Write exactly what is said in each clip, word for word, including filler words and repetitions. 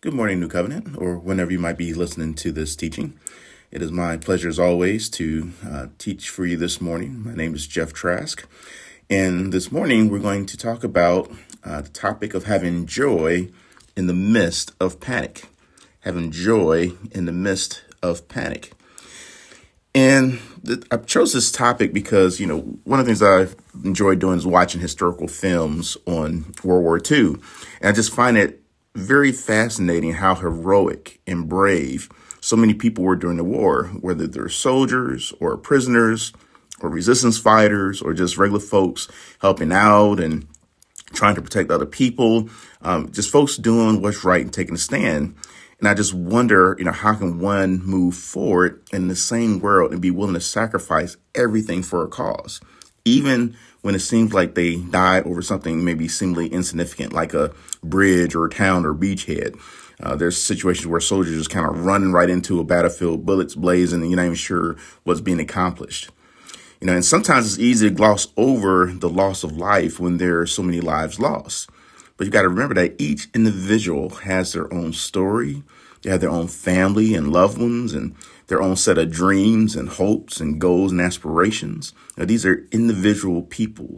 Good morning, New Covenant, or whenever you might be listening to this teaching. It is my pleasure, as always, to uh, teach for you this morning. My name is Jeff Trask, and this morning we're going to talk about uh, the topic of having joy in the midst of panic. Having joy in the midst of panic. And th- I chose this topic because, you know, one of the things I've enjoyed doing is watching historical films on World War Two. And I just find it very fascinating how heroic and brave so many people were during the war, whether they're soldiers or prisoners or resistance fighters or just regular folks helping out and trying to protect other people, um, just folks doing what's right and taking a stand. And I just wonder, you know, how can one move forward in the same world and be willing to sacrifice everything for a cause, even when it seems like they died over something maybe seemingly insignificant, like a bridge or a town or beachhead. Uh, there's situations where soldiers just kind of running right into a battlefield, bullets blazing, and you're not even sure what's being accomplished. You know, and sometimes it's easy to gloss over the loss of life when there are so many lives lost. But you got to remember that each individual has their own story. They have their own family and loved ones and their own set of dreams and hopes and goals and aspirations. Now, these are individual people.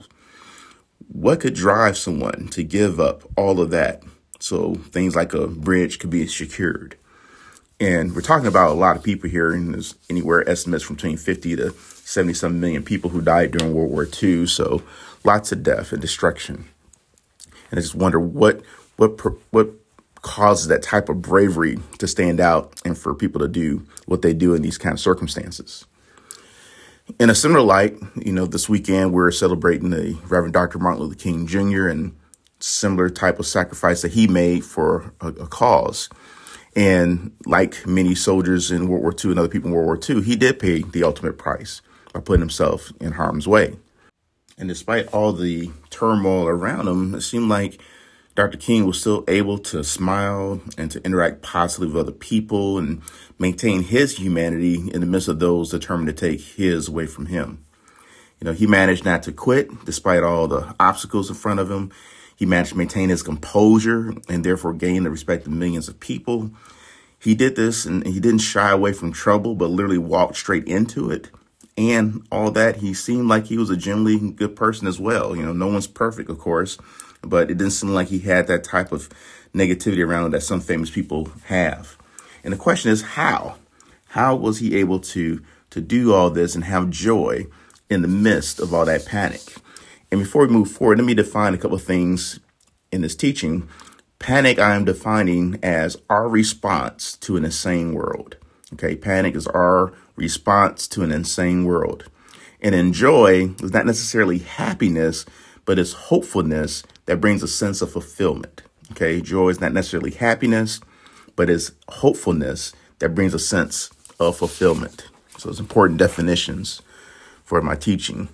What could drive someone to give up all of that so things like a bridge could be secured? And we're talking about a lot of people here, and there's anywhere estimates from between fifty to seventy-some million people who died during World War Two. So lots of death and destruction. And I just wonder what what what causes that type of bravery to stand out and for people to do what they do in these kind of circumstances. In a similar light, you know, this weekend we're celebrating the Reverend Doctor Martin Luther King Junior and similar type of sacrifice that he made for a, a cause. And like many soldiers in World War Two and other people in World War Two, he did pay the ultimate price by putting himself in harm's way. And despite all the turmoil around him, it seemed like Doctor King was still able to smile and to interact positively with other people and maintain his humanity in the midst of those determined to take his away from him. You know, he managed not to quit despite all the obstacles in front of him. He managed to maintain his composure and therefore gain the respect of millions of people. He did this and he didn't shy away from trouble, but literally walked straight into it. And all that, he seemed like he was a genuinely good person as well. You know, no one's perfect, of course, but it didn't seem like he had that type of negativity around him that some famous people have. And the question is, how? How was he able to, to do all this and have joy in the midst of all that panic? And before we move forward, let me define a couple of things in this teaching. Panic, I am defining as our response to an insane world. Okay, panic is our response to an insane world. And in joy is not necessarily happiness, but it's hopefulness that brings a sense of fulfillment. Okay, joy is not necessarily happiness, but it's hopefulness that brings a sense of fulfillment. So it's important definitions for my teaching.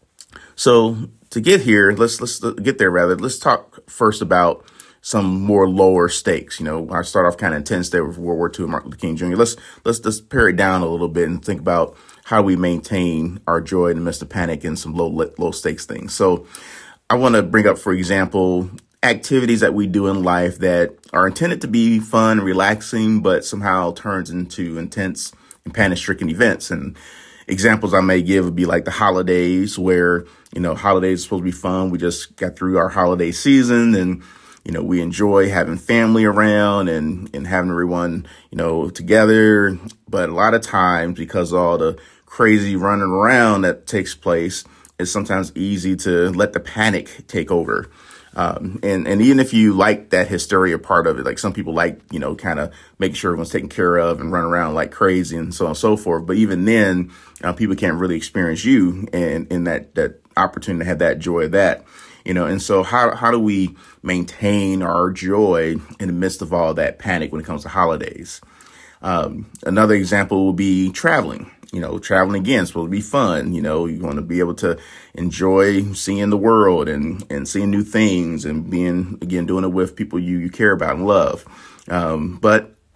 So to get here, let's let's get there rather. Let's talk first about some more lower stakes. You know, I start off kind of intense there with World War Two and Martin Luther King Junior Let's let's just pare it down a little bit and think about how we maintain our joy in the midst of panic and some low low stakes things. So I want to bring up, for example, activities that we do in life that are intended to be fun and relaxing, but somehow turns into intense and panic-stricken events. And examples I may give would be like the holidays, where, you know, holidays are supposed to be fun. We just got through our holiday season and, you know, we enjoy having family around and, and having everyone, you know, together. But a lot of times, because of all the crazy running around that takes place, it's sometimes easy to let the panic take over. Um, and, and even if you like that hysteria part of it, like some people like, you know, kind of making sure everyone's taken care of and run around like crazy and so on and so forth. But even then, uh, people can't really experience you and in that, that opportunity to have that joy of that, you know. And so how, how do we maintain our joy in the midst of all that panic when it comes to holidays? Um, another example will be traveling. You know, traveling again is supposed to be fun. You know, you want to be able to enjoy seeing the world and, and seeing new things and being, again, doing it with people you, you care about and love. Um, but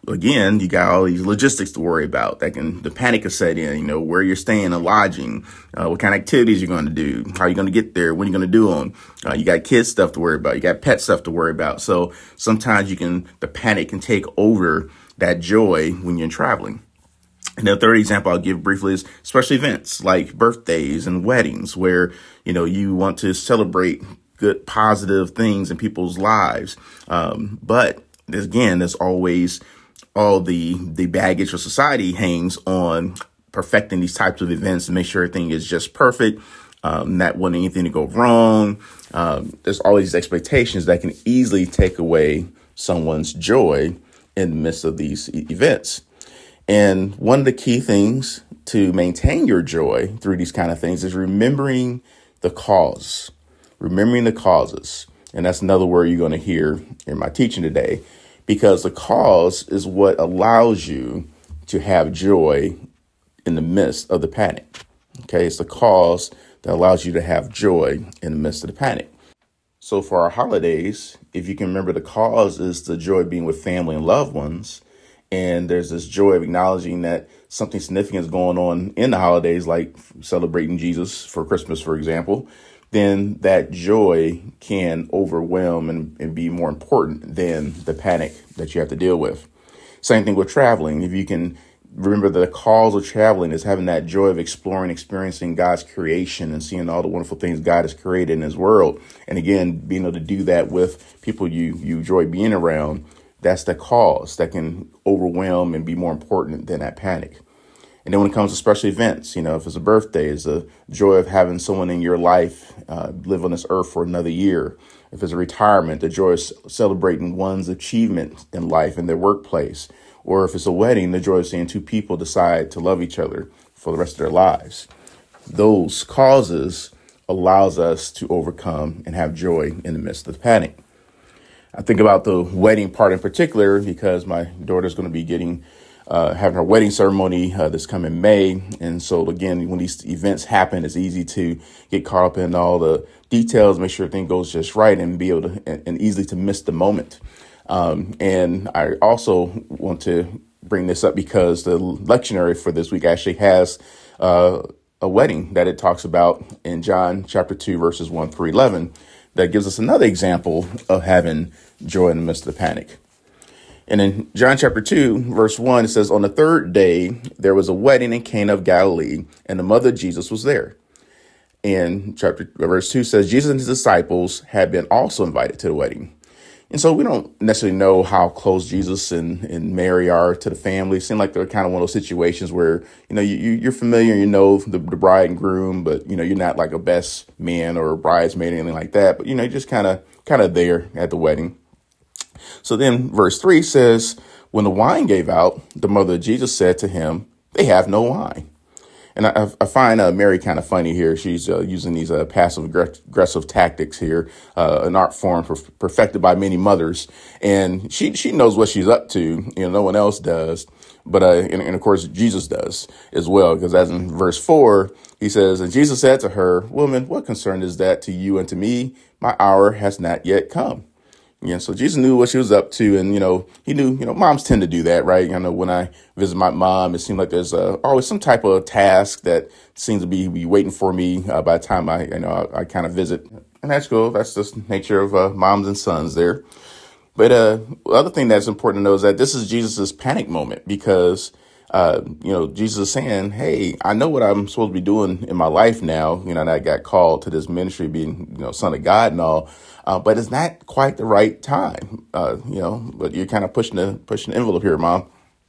Again, you got all these logistics to worry about. That can the panic can set in. You know, where you're staying and lodging, uh, what kind of activities you're going to do, how you're going to get there, when you're going to do them. Uh, you got kids stuff to worry about. You got pet stuff to worry about. So sometimes you can the panic can take over that joy when you're traveling. And the third example I'll give briefly is special events like birthdays and weddings, where you know you want to celebrate good, positive things in people's lives. Um, but again, there's always all the the baggage of society hangs on perfecting these types of events to make sure everything is just perfect, um, not wanting anything to go wrong. Um, there's all these expectations that can easily take away someone's joy in the midst of these e- events. And one of the key things to maintain your joy through these kind of things is remembering the cause, remembering the causes. And that's another word you're going to hear in my teaching today, because the cause is what allows you to have joy in the midst of the panic. Okay, it's the cause that allows you to have joy in the midst of the panic. So for our holidays, if you can remember, the cause is the joy of being with family and loved ones. And there's this joy of acknowledging that something significant is going on in the holidays, like celebrating Jesus for Christmas, for example. Then that joy can overwhelm and, and be more important than the panic that you have to deal with. Same thing with traveling. If you can remember that the cause of traveling is having that joy of exploring, experiencing God's creation and seeing all the wonderful things God has created in his world. And again, being able to do that with people you, you enjoy being around, that's the cause that can overwhelm and be more important than that panic. And then when it comes to special events, you know, if it's a birthday, it's the joy of having someone in your life uh, live on this earth for another year. If it's a retirement, the joy of celebrating one's achievement in life and their workplace. Or if it's a wedding, the joy of seeing two people decide to love each other for the rest of their lives. Those causes allows us to overcome and have joy in the midst of the panic. I think about the wedding part in particular because my daughter's going to be getting Uh, having her wedding ceremony uh, this coming May. And so, again, when these events happen, it's easy to get caught up in all the details, make sure everything goes just right and be able to and, and easily to miss the moment. Um, and I also want to bring this up because the lectionary for this week actually has uh, a wedding that it talks about in John chapter two, verses one through eleven, that gives us another example of having joy in the midst of the panic. And in John chapter two, verse one, it says, on the third day, there was a wedding in Cana of Galilee, and the mother of Jesus was there. And chapter verse two says, Jesus and his disciples had been also invited to the wedding. And so we don't necessarily know how close Jesus and, and Mary are to the family. It seems like they're kind of one of those situations where, you know, you, you're familiar, you know, the, the bride and groom, but, you know, you're not like a best man or a bridesmaid or anything like that. But, you know, you're just kind of kind of there at the wedding. So then verse three says, when the wine gave out, the mother of Jesus said to him, they have no wine. And I, I find uh, Mary kind of funny here. She's uh, using these uh, passive aggressive tactics here, uh, an art form perf- perfected by many mothers. And she she knows what she's up to. You know, no one else does. But uh, and, and of course, Jesus does as well, because as in verse four, he says, and Jesus said to her, woman, what concern is that to you and to me? My hour has not yet come. Yeah, so Jesus knew what she was up to. And, you know, he knew, you know, moms tend to do that, right? I know when I visit my mom, it seems like there's uh, always some type of task that seems to be, be waiting for me uh, by the time I, you know, I, I kind of visit. And that's cool. That's just the nature of uh, moms and sons there. But uh, the other thing that's important to know is that this is Jesus's panic moment because, uh, you know, Jesus is saying, hey, I know what I'm supposed to be doing in my life now. You know, and I got called to this ministry being, you know, son of God and all. Uh, but it's not quite the right time, uh, you know, but you're kind of pushing the pushing the envelope here, Mom.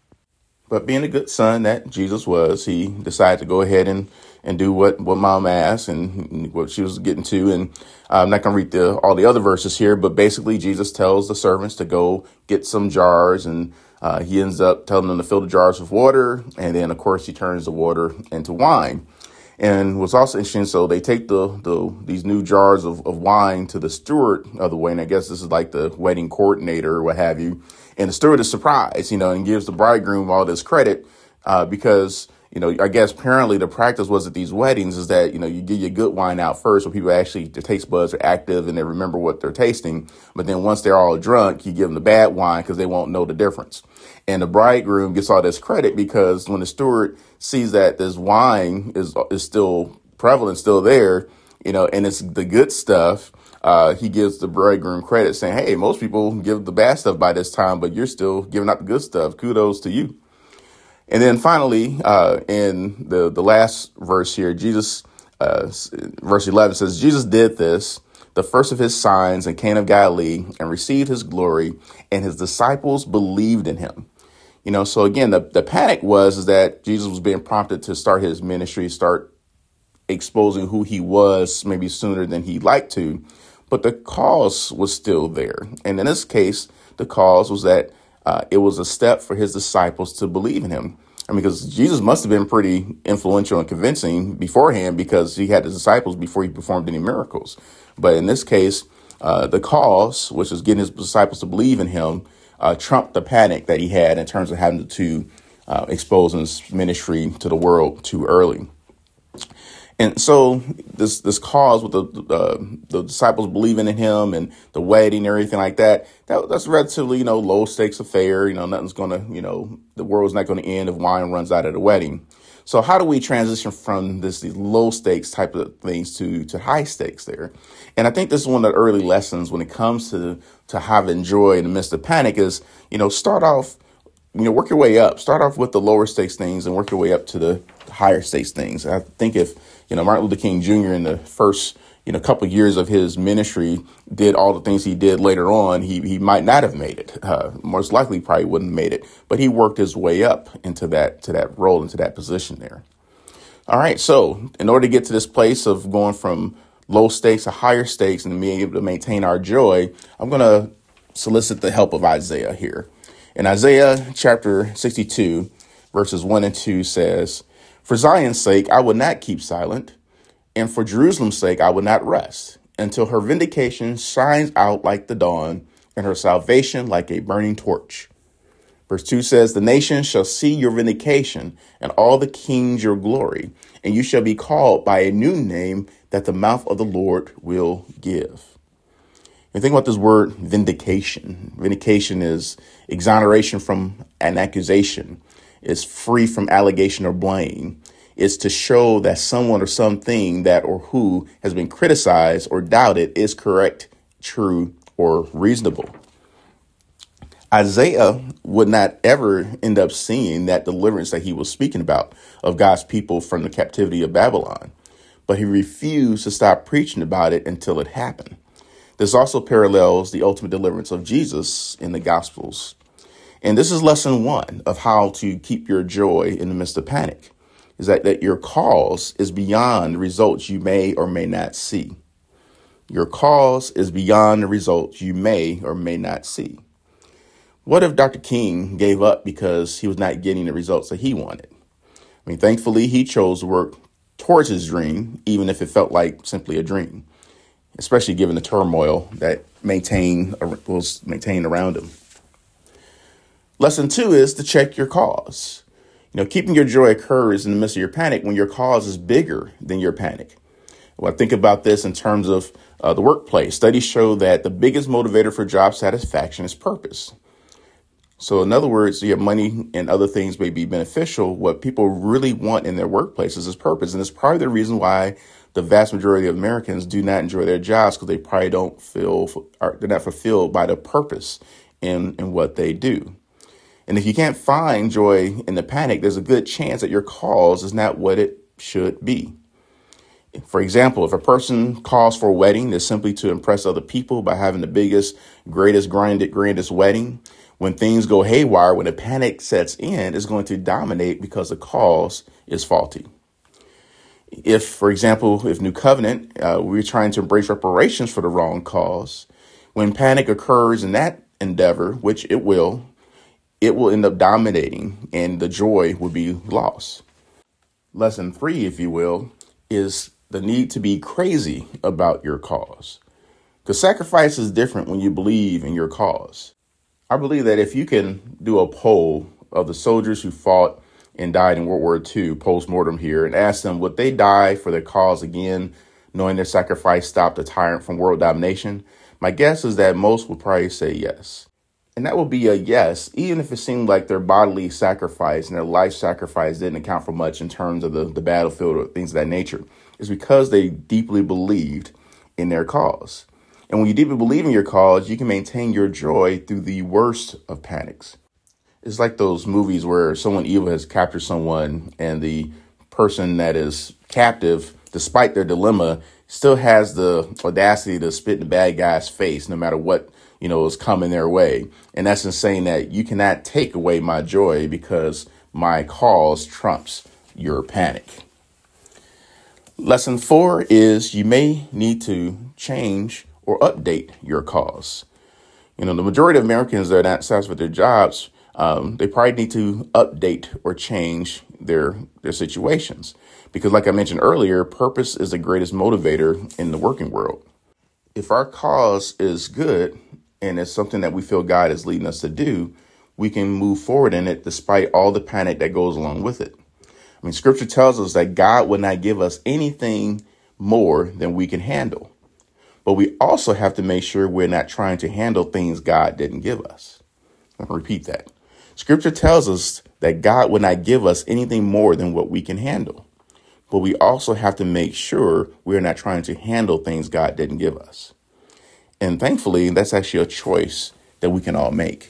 But being a good son that Jesus was, he decided to go ahead and, and do what, what Mom asked and what she was getting to. And I'm not going to read the, all the other verses here, but basically Jesus tells the servants to go get some jars, and uh, he ends up telling them to fill the jars with water. And then, of course, he turns the water into wine. And what's also interesting, so they take the, the these new jars of, of wine to the steward of the wedding. I guess this is like the wedding coordinator or what have you. And the steward is surprised, you know, and gives the bridegroom all this credit uh, because, you know, I guess apparently the practice was at these weddings is that, you know, you get your good wine out first, where people actually, their taste buds are active and they remember what they're tasting. But then once they're all drunk, you give them the bad wine because they won't know the difference. And the bridegroom gets all this credit because when the steward sees that this wine is is still prevalent, still there, you know, and it's the good stuff, uh, he gives the bridegroom credit, saying, hey, most people give the bad stuff by this time, but you're still giving out the good stuff. Kudos to you. And then finally, uh, in the, the last verse here, Jesus, uh, verse eleven says, Jesus did this, the first of his signs in Cana of Galilee, and received his glory, and his disciples believed in him. You know, so again, the, the panic was is that Jesus was being prompted to start his ministry, start exposing who he was maybe sooner than he'd like to. But the cause was still there. And in this case, the cause was that uh, it was a step for his disciples to believe in him. I mean, because Jesus must have been pretty influential and convincing beforehand because he had the disciples before he performed any miracles. But in this case, uh, the cause, which was getting his disciples to believe in him, uh, trumped the panic that he had in terms of having to uh, expose his ministry to the world too early. And so this this cause with the uh, the disciples believing in him and the wedding and everything like that, that that's a relatively, you know, low stakes affair. You know, nothing's going to, you know, the world's not going to end if wine runs out at a wedding. So how do we transition from this these low stakes type of things to to high stakes there? And I think this is one of the early lessons when it comes to to having joy in the midst of panic is, you know, start off, you know, work your way up. Start off with the lower stakes things and work your way up to the higher stakes things. I think if, you know, Martin Luther King Junior in the first, you know, couple of years of his ministry did all the things he did later on, he he might not have made it. Uh, most likely probably wouldn't have made it. But he worked his way up into that to that role, into that position there. All right. So in order to get to this place of going from low stakes to higher stakes and being able to maintain our joy, I'm going to solicit the help of Isaiah here. In Isaiah chapter sixty-two, verses one and two says, for Zion's sake, I will not keep silent, and for Jerusalem's sake, I will not rest, until her vindication shines out like the dawn, and her salvation like a burning torch. Verse two says, the nations shall see your vindication, and all the kings your glory, and you shall be called by a new name that the mouth of the Lord will give. And think about this word vindication. Vindication is exoneration from an accusation. Is free from allegation or blame. Is to show that someone or something that or who has been criticized or doubted is correct, true, or reasonable. Isaiah would not ever end up seeing that deliverance that he was speaking about of God's people from the captivity of Babylon, but he refused to stop preaching about it until it happened. This also parallels the ultimate deliverance of Jesus in the Gospels. And this is lesson one of how to keep your joy in the midst of panic, is that, that your cause is beyond the results you may or may not see. Your cause is beyond the results you may or may not see. What if Doctor King gave up because he was not getting the results that he wanted? I mean, thankfully, he chose to work towards his dream, even if it felt like simply a dream, especially given the turmoil that maintained, was maintained around him. Lesson two is to check your cause. You know, keeping your joy occurs in the midst of your panic when your cause is bigger than your panic. Well, I think about this in terms of uh, the workplace. Studies show that the biggest motivator for job satisfaction is purpose. So in other words, your money and other things may be beneficial. What people really want in their workplaces is purpose. And it's probably the reason why the vast majority of Americans do not enjoy their jobs, because they probably don't feel, or they're not fulfilled by the purpose in, in what they do. And if you can't find joy in the panic, there's a good chance that your cause is not what it should be. For example, if a person calls for a wedding that's simply to impress other people by having the biggest, greatest, grandest, grandest wedding, when things go haywire, when the panic sets in, it's going to dominate because the cause is faulty. If, for example, if New Covenant, uh, we're trying to embrace reparations for the wrong cause, when panic occurs in that endeavor, which it will, it will end up dominating and the joy will be lost. Lesson three, if you will, is the need to be crazy about your cause. Because sacrifice is different when you believe in your cause. I believe that if you can do a poll of the soldiers who fought and died in World War Two, post-mortem here, and asked them, would they die for their cause again, knowing their sacrifice stopped a tyrant from world domination? My guess is that most would probably say yes. And that would be a yes, even if it seemed like their bodily sacrifice and their life sacrifice didn't account for much in terms of the, the battlefield or things of that nature. It's because they deeply believed in their cause. And when you deeply believe in your cause, you can maintain your joy through the worst of panics. It's like those movies where someone evil has captured someone and the person that is captive, despite their dilemma, still has the audacity to spit in the bad guy's face, no matter what, you know, is coming their way. And that's in saying that you cannot take away my joy because my cause trumps your panic. Lesson four is you may need to change or update your cause. You know, the majority of Americans that are not satisfied with their jobs, um, they probably need to update or change their their situations. Because like I mentioned earlier, purpose is the greatest motivator in the working world. If our cause is good and it's something that we feel God is leading us to do, we can move forward in it despite all the panic that goes along with it. I mean, scripture tells us that God would not give us anything more than we can handle. But we also have to make sure we're not trying to handle things God didn't give us. I'll repeat that. Scripture tells us that God would not give us anything more than what we can handle. But we also have to make sure we're not trying to handle things God didn't give us. And thankfully, that's actually a choice that we can all make.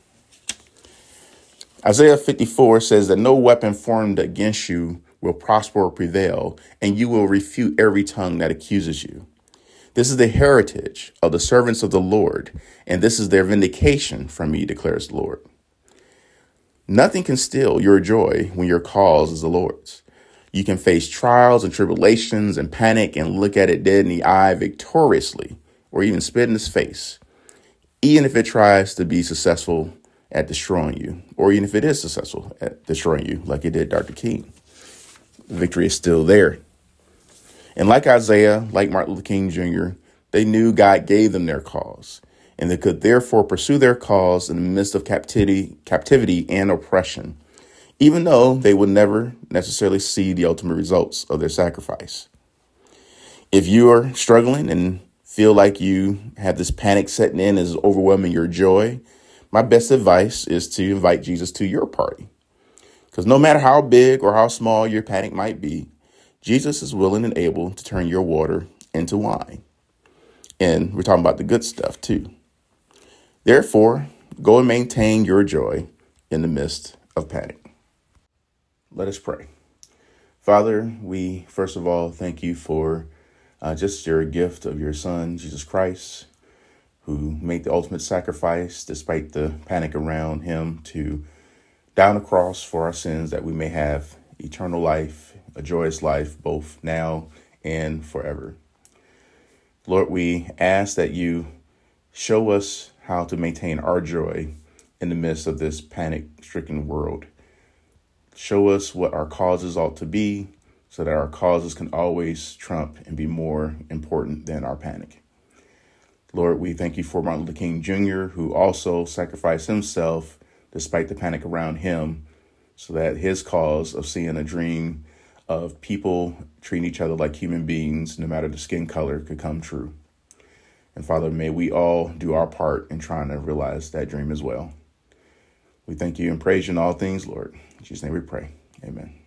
Isaiah fifty-four says that no weapon formed against you will prosper or prevail, and you will refute every tongue that accuses you. This is the heritage of the servants of the Lord, and this is their vindication from me, declares the Lord. Nothing can steal your joy when your cause is the Lord's. You can face trials and tribulations and panic and look at it dead in the eye victoriously, or even spit in his face, even if it tries to be successful at destroying you, or even if it is successful at destroying you, like it did Doctor King. The victory is still there. And like Isaiah, like Martin Luther King Junior, they knew God gave them their cause, and they could therefore pursue their cause in the midst of captivity, captivity and oppression, even though they would never necessarily see the ultimate results of their sacrifice. If you are struggling and feel like you have this panic setting in as overwhelming your joy, my best advice is to invite Jesus to your party. Because no matter how big or how small your panic might be, Jesus is willing and able to turn your water into wine. And we're talking about the good stuff too. Therefore, go and maintain your joy in the midst of panic. Let us pray. Father, we first of all thank you for uh, just your gift of your son, Jesus Christ, who made the ultimate sacrifice despite the panic around him to die on the cross for our sins, that we may have eternal life, a joyous life, both now and forever. Lord, we ask that you show us how to maintain our joy in the midst of this panic-stricken world. Show us what our causes ought to be so that our causes can always trump and be more important than our panic. Lord, we thank you for Martin Luther King Junior, who also sacrificed himself despite the panic around him, so that his cause of seeing a dream of people treating each other like human beings, no matter the skin color, could come true. And Father, may we all do our part in trying to realize that dream as well. We thank you and praise you in all things, Lord. In Jesus' name we pray. Amen.